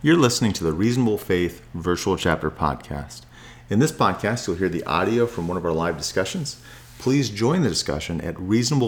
You're listening to the Reasonable Faith Virtual Chapter Podcast. In this podcast, you'll hear the audio from one of our live discussions. Please join the discussion at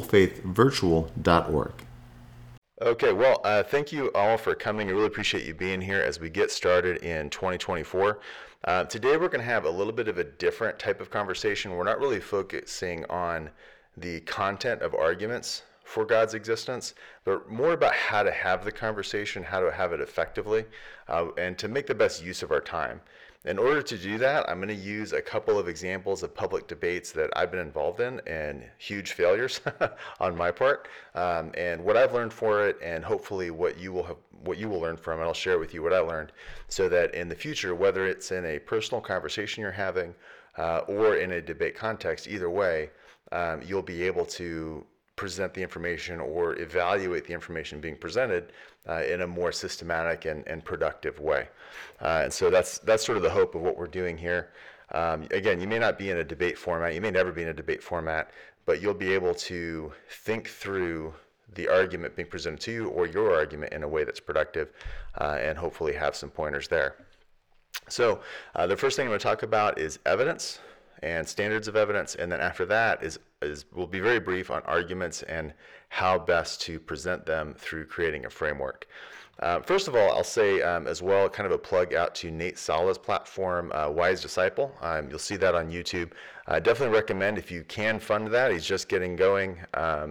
reasonablefaithvirtual.org. Okay, well, thank you all for coming. I really appreciate you being here as we get started in 2024. Today we're going to have a little bit of a different type of conversation. We're not really focusing on the content of arguments for God's existence, but more about how to have the conversation, how to have it effectively, and to make the best use of our time. In order to do that, I'm going to use a couple of examples of public debates that I've been involved in and huge failures on my part, and what I've learned for it, and hopefully what you will learn from it. I'll share with you what I learned, so that in the future, whether it's in a personal conversation you're having or in a debate context, either way, you'll be able to present the information or evaluate the information being presented in a more systematic and productive way. And so that's sort of the hope of what we're doing here. Again, you may not be in a debate format, you may never be in a debate format, but you'll be able to think through the argument being presented to you or your argument in a way that's productive, and hopefully have some pointers there. So the first thing I'm going to talk about is evidence and standards of evidence, and then after that we'll be very brief on arguments and how best to present them through creating a framework. First of all, I'll say as well, kind of a plug out to Nate Sala's platform, Wise Disciple. You'll see that on YouTube. I definitely recommend, if you can fund that. He's just getting going,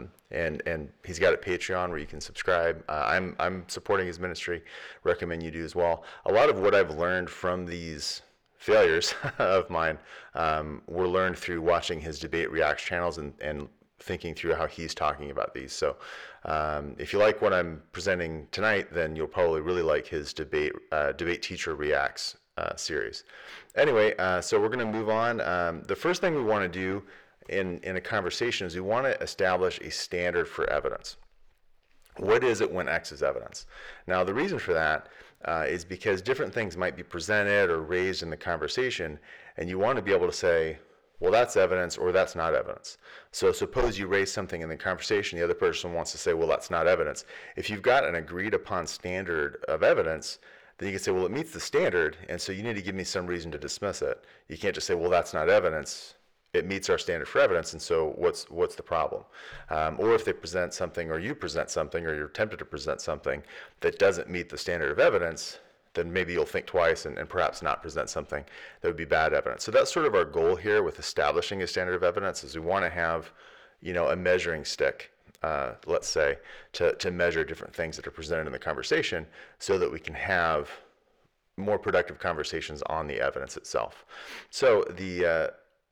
and he's got a Patreon where you can subscribe. I'm supporting his ministry. Recommend you do as well. A lot of what I've learned from these failures of mine were learned through watching his debate reacts channels and thinking through how he's talking about these. So if you like what I'm presenting tonight, then you'll probably really like his debate teacher reacts series. Anyway, so we're going to move on. The first thing we want to do in a conversation is we want to establish a standard for evidence. What is it when X is evidence? Now, the reason for that is because different things might be presented or raised in the conversation, and you want to be able to say, well, that's evidence or that's not evidence. So suppose you raise something in the conversation, the other person wants to say, well, that's not evidence. If you've got an agreed upon standard of evidence, then you can say, well, it meets the standard, and so you need to give me some reason to dismiss it. You can't just say, well, that's not evidence. It meets our standard for evidence, and so what's the problem? Or if they present something, or you present something, or you're tempted to present something that doesn't meet the standard of evidence, then maybe you'll think twice and perhaps not present something that would be bad evidence. So that's sort of our goal here with establishing a standard of evidence, is we want to have, a measuring stick, let's say, to measure different things that are presented in the conversation, so that we can have more productive conversations on the evidence itself. So the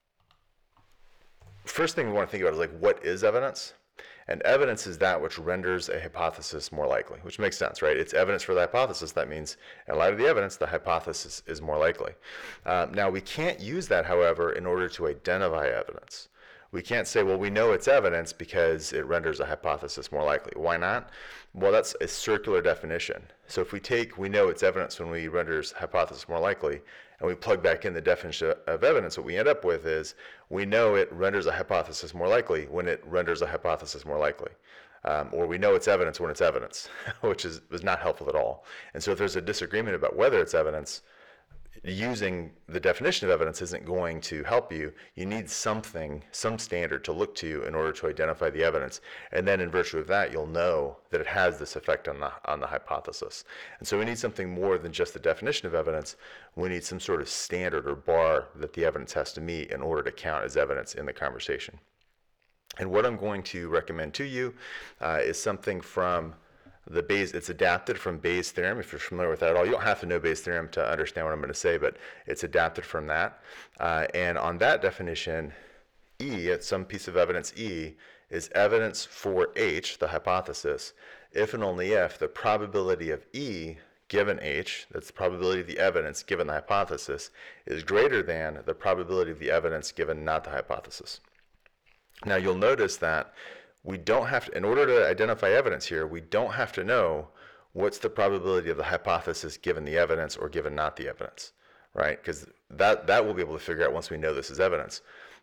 first thing we want to think about is, like, what is evidence? And evidence is that which renders a hypothesis more likely, which makes sense, right? It's evidence for the hypothesis. That means, in light of the evidence, the hypothesis is more likely. Now, we can't use that, however, in order to identify evidence. We can't say, well, we know it's evidence because it renders a hypothesis more likely. Why not? Well, that's a circular definition. So if we know it's evidence when we renders hypothesis more likely, and we plug back in the definition of evidence, what we end up with is, we know it renders a hypothesis more likely when it renders a hypothesis more likely. Or we know it's evidence when it's evidence, which is not helpful at all. And so if there's a disagreement about whether it's evidence, using the definition of evidence isn't going to help you. You need some standard to look to in order to identify the evidence. And then in virtue of that, you'll know that it has this effect on the hypothesis. And so we need something more than just the definition of evidence. We need some sort of standard or bar that the evidence has to meet in order to count as evidence in the conversation. And what I'm going to recommend to you is something from it's adapted from Bayes' theorem, if you're familiar with that at all. You don't have to know Bayes' theorem to understand what I'm going to say, but it's adapted from that. And on that definition, E, it's some piece of evidence E, is evidence for H, the hypothesis, if and only if the probability of E given H, that's the probability of the evidence given the hypothesis, is greater than the probability of the evidence given not the hypothesis. Now, you'll notice that we don't have to, in order to identify evidence here, we don't have to know what's the probability of the hypothesis given the evidence or given not the evidence, right? Because that we'll be able to figure out once we know this is evidence.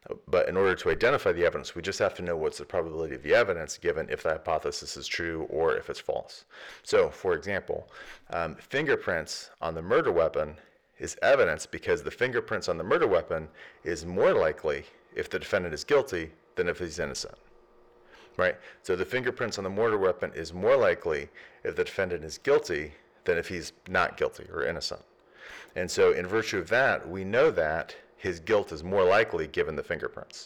But in order to identify the evidence, we just have to know what's the probability of the evidence given if the hypothesis is true or if it's false. So, for example, fingerprints on the murder weapon is evidence because the fingerprints on the murder weapon is more likely if the defendant is guilty than if he's innocent. Right? So the fingerprints on the murder weapon is more likely if the defendant is guilty than if he's not guilty or innocent. And so in virtue of that, we know that his guilt is more likely given the fingerprints.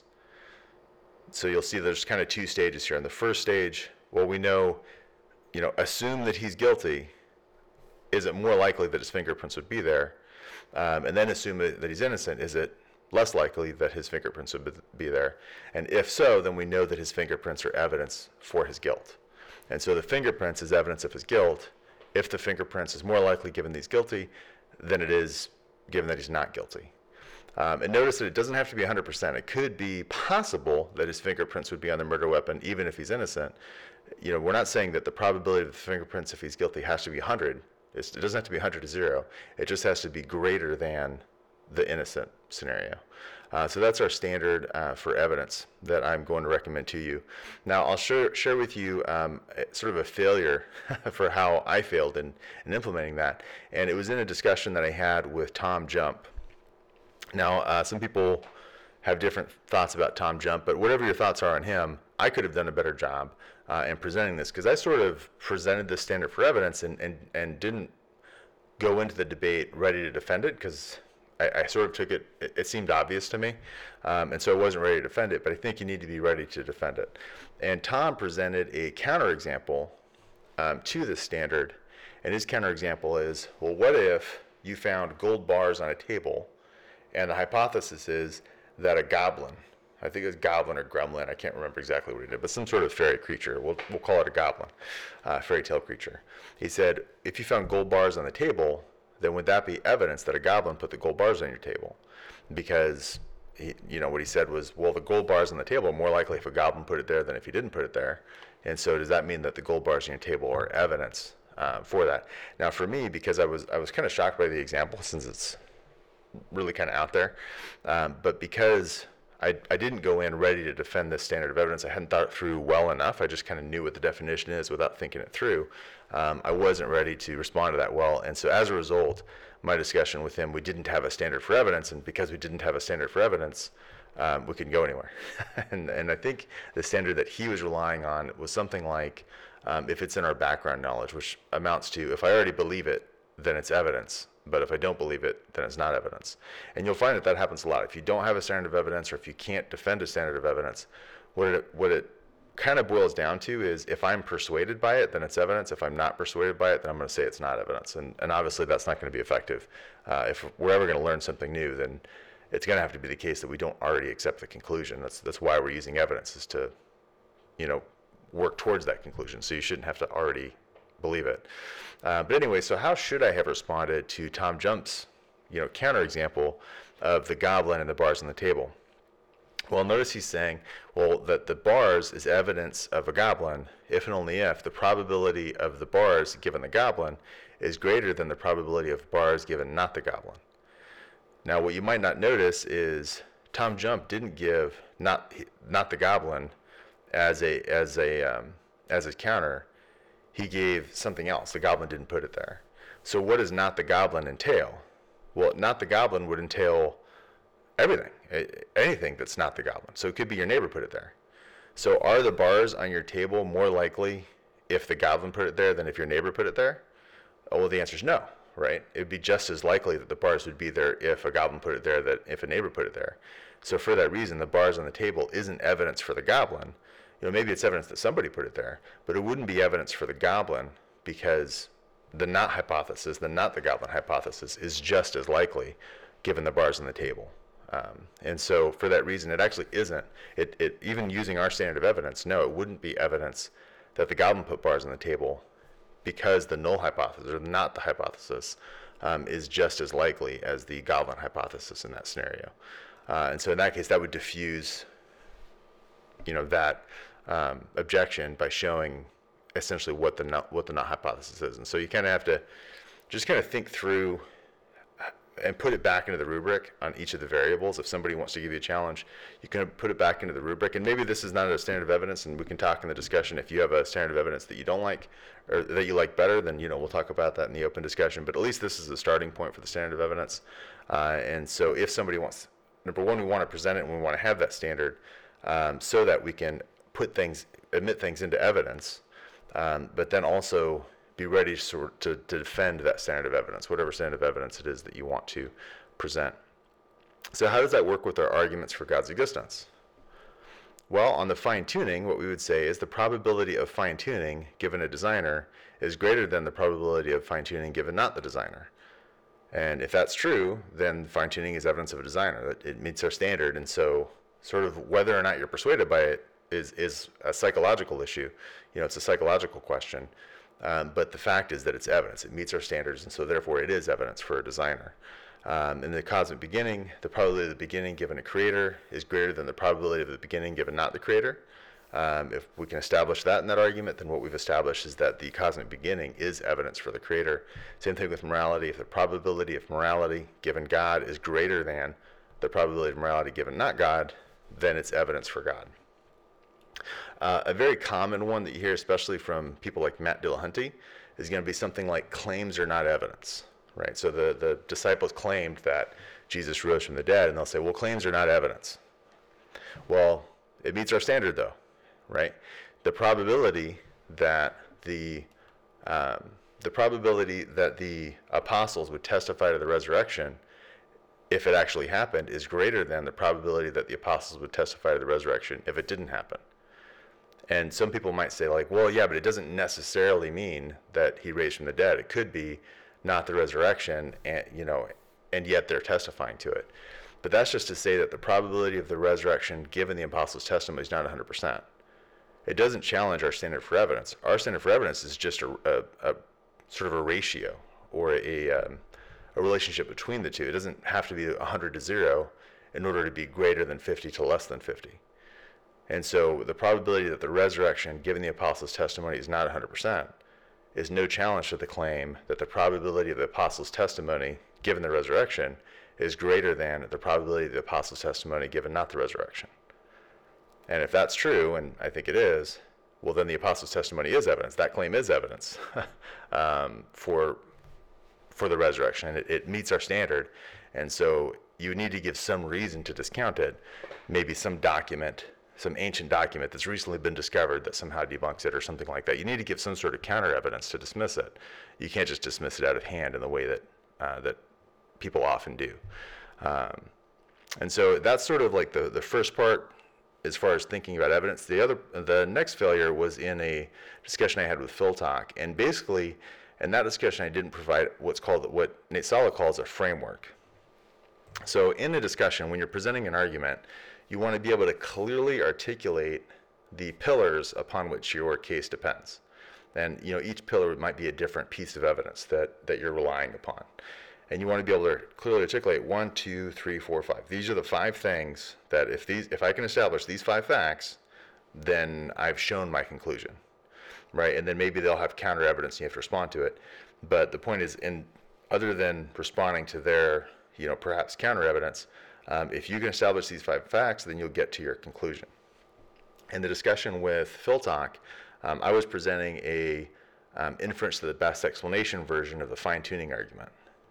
So you'll see there's kind of two stages here. In the first stage, well, we know, assume that he's guilty. Is it more likely that his fingerprints would be there? And then assume that he's innocent. Is it less likely that his fingerprints would be there? And if so, then we know that his fingerprints are evidence for his guilt. And so the fingerprints is evidence of his guilt. If the fingerprints is more likely given that he's guilty than it is given that he's not guilty. And notice that it doesn't have to be 100%. It could be possible that his fingerprints would be on the murder weapon even if he's innocent. We're not saying that the probability of the fingerprints if he's guilty has to be 100. It doesn't have to be 100 to 0. It just has to be greater than the innocent scenario. So that's our standard for evidence that I'm going to recommend to you. Now I'll share with you sort of a failure for how I failed in implementing that. And it was in a discussion that I had with Tom Jump. Now some people have different thoughts about Tom Jump, but whatever your thoughts are on him, I could have done a better job in presenting this, because I sort of presented the standard for evidence and didn't go into the debate ready to defend it, because I sort of took it seemed obvious to me, and so I wasn't ready to defend it, but I think you need to be ready to defend it. And Tom presented a counterexample to this standard, and his counterexample is, well, what if you found gold bars on a table, and the hypothesis is that a goblin, I think it was goblin or gremlin, I can't remember exactly what he did, but some sort of fairy creature, we'll call it a goblin, fairy tale creature. He said, if you found gold bars on the table, then would that be evidence that a goblin put the gold bars on your table? Because what he said was, well, the gold bars on the table are more likely if a goblin put it there than if he didn't put it there. And so does that mean that the gold bars on your table are evidence for that? Now for me, because I was kind of shocked by the example, since it's really kind of out there, but because I didn't go in ready to defend this standard of evidence, I hadn't thought it through well enough, I just kind of knew what the definition is without thinking it through, I wasn't ready to respond to that well. And so as a result, my discussion with him, we didn't have a standard for evidence, and because we didn't have a standard for evidence, we couldn't go anywhere. and I think the standard that he was relying on was something like, if it's in our background knowledge, which amounts to, if I already believe it, then it's evidence. But if I don't believe it, then it's not evidence. And you'll find that happens a lot. If you don't have a standard of evidence, or if you can't defend a standard of evidence, what it kind of boils down to is, if I'm persuaded by it, then it's evidence. If I'm not persuaded by it, then I'm going to say it's not evidence. And obviously that's not going to be effective. If we're ever going to learn something new, then it's going to have to be the case that we don't already accept the conclusion. That's why we're using evidence, is to, work towards that conclusion. So you shouldn't have to already believe it. But anyway, so how should I have responded to Tom Jump's, counterexample of the goblin and the bars on the table? Well, notice he's saying, well, that the bars is evidence of a goblin if and only if the probability of the bars given the goblin is greater than the probability of bars given not the goblin. Now, what you might not notice is Tom Jump didn't give not the goblin as a counter. He gave something else. The goblin didn't put it there. So what does not the goblin entail? Well, not the goblin would entail everything, anything that's not the goblin. So it could be your neighbor put it there. So are the bars on your table more likely if the goblin put it there than if your neighbor put it there? Oh, well, the answer is no, right? It would be just as likely that the bars would be there if a goblin put it there than if a neighbor put it there. So for that reason, the bars on the table isn't evidence for the goblin. Maybe it's evidence that somebody put it there, but it wouldn't be evidence for the goblin, because the not hypothesis, the not the goblin hypothesis, is just as likely given the bars on the table. And so for that reason, it actually isn't. It even using our standard of evidence, no, it wouldn't be evidence that the goblin put bars on the table, because the null hypothesis, or not the hypothesis, is just as likely as the goblin hypothesis in that scenario. And so in that case, that would diffuse that objection by showing essentially what the not hypothesis is. And so you kind of have to just kind of think through and put it back into the rubric on each of the variables. If somebody wants to give you a challenge, you can put it back into the rubric. And maybe this is not a standard of evidence, and we can talk in the discussion. If you have a standard of evidence that you don't like or that you like better, then we'll talk about that in the open discussion. But at least this is the starting point for the standard of evidence. And so if somebody wants, number one, we want to present it and we want to have that standard so that we can admit things into evidence, but then also be ready to defend that standard of evidence, whatever standard of evidence it is that you want to present. So how does that work with our arguments for God's existence? Well, on the fine-tuning, what we would say is the probability of fine-tuning given a designer is greater than the probability of fine-tuning given not the designer. And if that's true, then fine-tuning is evidence of a designer, that it meets our standard. And so sort of whether or not you're persuaded by it is a psychological issue. It's a psychological question. But the fact is that it's evidence. It meets our standards, and so therefore it is evidence for a designer. In the cosmic beginning, the probability of the beginning given a creator is greater than the probability of the beginning given not the creator. If we can establish that in that argument, then what we've established is that the cosmic beginning is evidence for the creator. Same thing with morality. If the probability of morality given God is greater than the probability of morality given not God, then it's evidence for God. A very common one that you hear, especially from people like Matt Dillahunty, is going to be something like claims are not evidence, right? So the disciples claimed that Jesus rose from the dead, and they'll say, well, claims are not evidence. Well, it meets our standard, though, right? The probability that the apostles would testify to the resurrection, if it actually happened, is greater than the probability that the apostles would testify to the resurrection if it didn't happen. And some people might say, like, well, yeah, but it doesn't necessarily mean that he raised from the dead. It could be not the resurrection, and yet they're testifying to it. But that's just to say that the probability of the resurrection given the apostles' testimony is not 100%. It doesn't challenge our standard for evidence. Our standard for evidence is just a sort of a ratio or a relationship between the two. It doesn't have to be 100 to 0 in order to be greater than 50 to less than 50. And so the probability that the resurrection, given the apostles' testimony, is not 100% is no challenge to the claim that the probability of the apostles' testimony, given the resurrection, is greater than the probability of the apostles' testimony, given not the resurrection. And if that's true, and I think it is, well, then the apostles' testimony is evidence. That claim is evidence for the resurrection. It meets our standard. And so you need to give some reason to discount it, maybe some document, some ancient document that's recently been discovered that somehow debunks it or something like that. You need to give some sort of counter evidence to dismiss it. You can't just dismiss it out of hand in the way that people often do. And so that's sort of like the first part as far as thinking about evidence. The next failure was in a discussion I had with Phil Talk, and basically in that discussion I didn't provide what Nate Sala calls a framework. So in a discussion, when you're presenting an argument, you want to be able to clearly articulate the pillars upon which your case depends. And each pillar might be a different piece of evidence that you're relying upon. And you want to be able to clearly articulate 1, 2, 3, 4, 5. These are the 5 things that if I can establish these 5 facts, then I've shown my conclusion, right? And then maybe they'll have counter evidence and you have to respond to it. But the point is, other than responding to their, perhaps counter evidence, if you can establish these 5 facts, then you'll get to your conclusion. In the discussion with Phil Talk, I was presenting a inference to the best explanation version of the fine-tuning argument.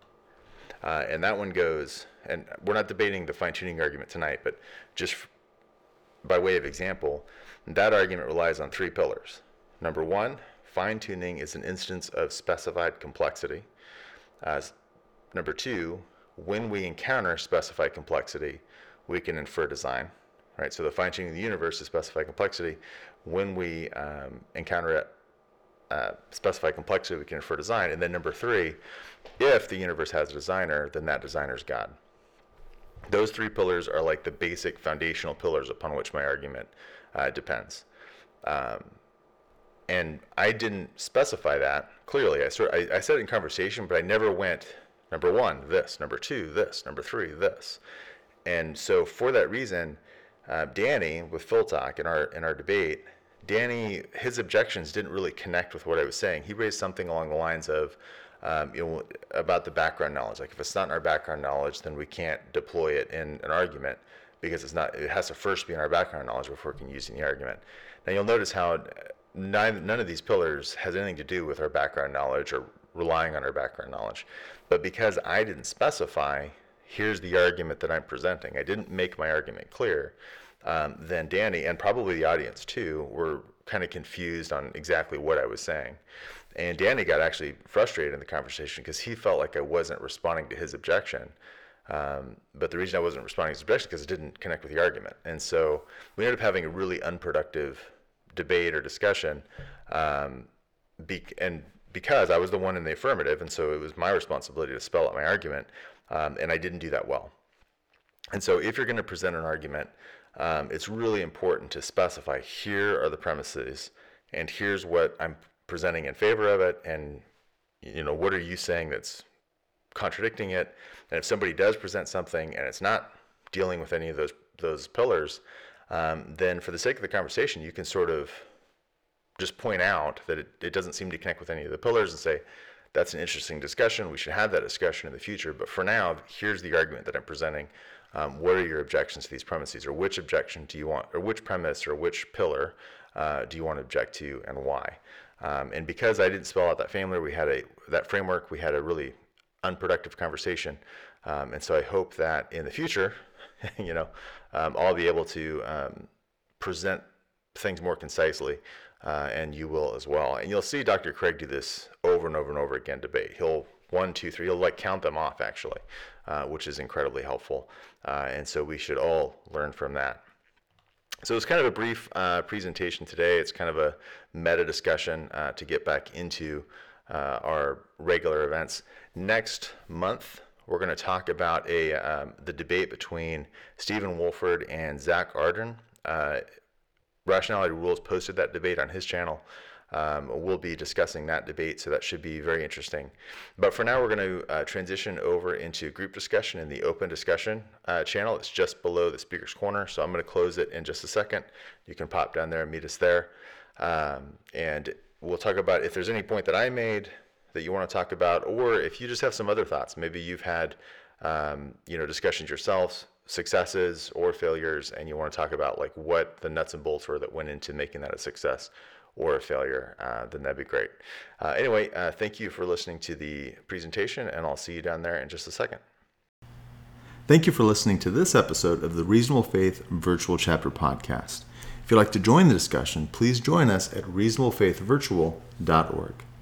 And that one goes, and we're not debating the fine-tuning argument tonight, but just by way of example, that argument relies on 3 pillars. Number 1, fine-tuning is an instance of specified complexity. Number 2, when we encounter specified complexity, we can infer design, right? So the fine-tuning of the universe is specified complexity. When we encounter specified complexity, we can infer design. And then number 3, if the universe has a designer, then that designer is God. Those 3 pillars are like the basic foundational pillars upon which my argument depends. And I didn't specify that clearly. I said it in conversation, but I never went, number 1, this, number 2, this, number 3, this. And so for that reason, Danny, with Phil Talk in our debate, Danny, his objections didn't really connect with what I was saying. He raised something along the lines of, about the background knowledge. Like if it's not in our background knowledge, then we can't deploy it in an argument because it has to first be in our background knowledge before we can use it in the argument. Now you'll notice how none of these pillars has anything to do with our background knowledge or relying on our background knowledge. But because I didn't specify, here's the argument that I'm presenting, I didn't make my argument clear, then Danny, and probably the audience too, were kind of confused on exactly what I was saying. And Danny got actually frustrated in the conversation because he felt like I wasn't responding to his objection. But the reason I wasn't responding to his objection is because it didn't connect with the argument. And so we ended up having a really unproductive debate or discussion, because I was the one in the affirmative, and so it was my responsibility to spell out my argument, and I didn't do that well. And so if you're going to present an argument, it's really important to specify, here are the premises, and here's what I'm presenting in favor of it, and what are you saying that's contradicting it. And if somebody does present something and it's not dealing with any of those pillars, then for the sake of the conversation, you can sort of just point out that it doesn't seem to connect with any of the pillars and say, that's an interesting discussion, we should have that discussion in the future, but for now, here's the argument that I'm presenting. What are your objections to these premises, or which objection do you want, or which premise or which pillar do you want to object to, and why? And because I didn't spell out that framework, we had a really unproductive conversation. And so I hope that in the future, I'll be able to present things more concisely, and you will as well. And you'll see Dr. Craig do this over and over and over again, debate. He'll 1, 2, 3, he'll count them off actually, which is incredibly helpful. And so we should all learn from that. So it's kind of a brief presentation today. It's kind of a meta discussion to get back into our regular events. Next month, we're going to talk about the debate between Stephen Wolford and Zach Ardern. Rationality Rules posted that debate on his channel. We'll be discussing that debate, so that should be very interesting. But for now, we're going to transition over into group discussion in the open discussion channel. It's just below the speaker's corner, so I'm going to close it in just a second. You can pop down there and meet us there. And we'll talk about if there's any point that I made that you want to talk about, or if you just have some other thoughts. Maybe you've had discussions yourselves, successes or failures, and you want to talk about like what the nuts and bolts were that went into making that a success or a failure, then that'd be great. Anyway, thank you for listening to the presentation, and I'll see you down there in just a second. Thank you for listening to this episode of the Reasonable Faith Virtual Chapter Podcast. If you'd like to join the discussion, please join us at reasonablefaithvirtual.org.